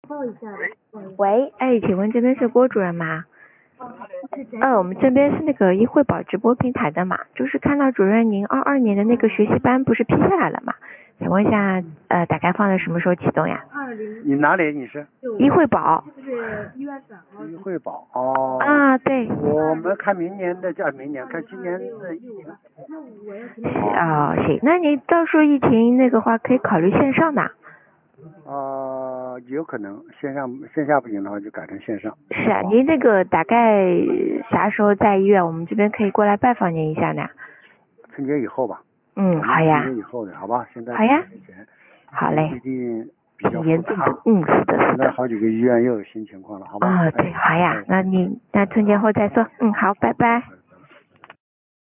喂，哎，请问这边是郭主任吗？我们这边是那个医惠保直播平台的嘛，就是看到主任您22年的那个学习班不是批下来了嘛？想问一下，大概放在什么时候启动呀？ 你哪里？你是？ 医惠保。 医惠保哦。 啊，对。 我们看明年的，叫明年，看今年的疫情。 行，那您到时候疫情那个话，可以考虑线上的。 有可能线下不行的话，就改成线上。 是啊，您那个大概啥时候在医院？我们这边可以过来拜访您一下呢。 春节以后吧。 好呀。 春节以后的，好吧？现在好呀。 没钱。 好嘞。 最近比较严重的，是的。 现在好几个医院又有新情况了，好吧？ 对，好呀，那春节后再说。好，拜拜。